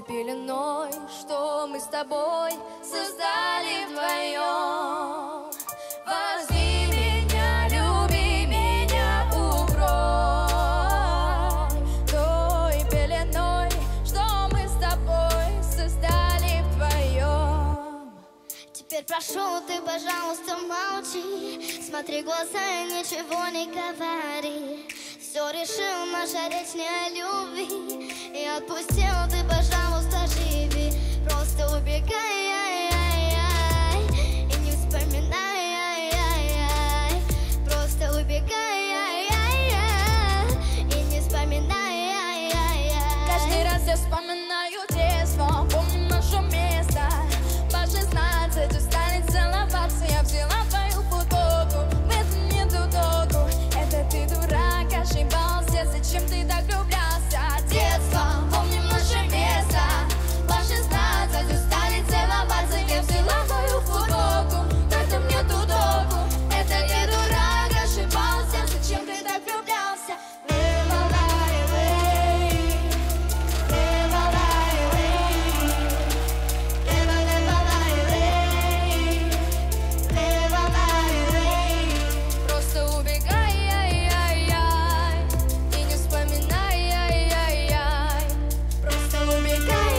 пеленой, что мы с тобой создали вдвоем. Возьми меня, люби меня, укрой той пеленой, что мы с тобой создали вдвоем. Теперь прошу, ты, пожалуйста, молчи, смотри в глаза и ничего не говори. Все решил, наша речь не о любви, и отпустил, ты, пожалуйста, живи. Просто убегай, и не вспоминай, просто убегай, и не вспоминай. Каждый раз я вспоминаю детство, помню наше место. По 16 устали целоваться, я взяла твою футболку, в этом нету толку. Это ты, дурак, ошибался, зачем ты так влюблялся? Детство, помним наше место. По 16 устали целоваться, я взяла твою футболку, в этом нету толку. Это не дурак, ошибался, зачем ты так влюблялся? Live a lie away, live a lie away, live a lie away, live a lie away. Просто убегай, и не вспоминай, просто убегай,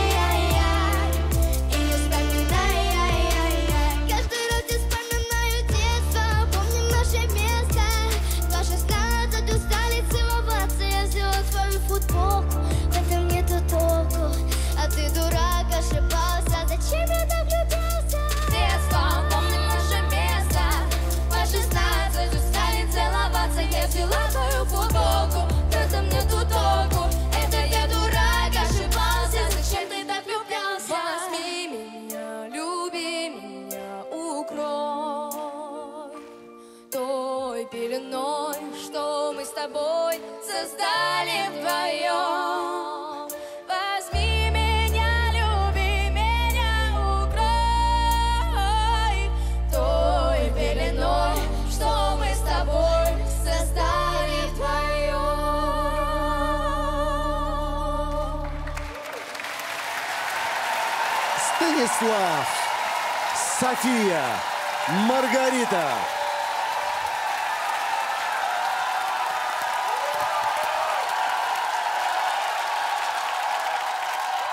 и не вспоминай. Каждый раз я вспоминаю детство, помним наше место. По 16 устали целоваться, я взяла твою футболку, в этом нету толку. А ты, дурак, ошибался, зачем я так влюблялся? Детство, помним наше место. По 16 устали целоваться, я взяла твою футболку, в этом нету толку. Это я, дурак, ошибался, зачем ты так влюблялся? Возьми меня, люби меня, укрой той пеленой, что мы с тобой создали вдвоем. Возьми меня, люби меня, укрой той пеленой, что мы с тобой создали вдвоем. Станислав, София, Маргарита.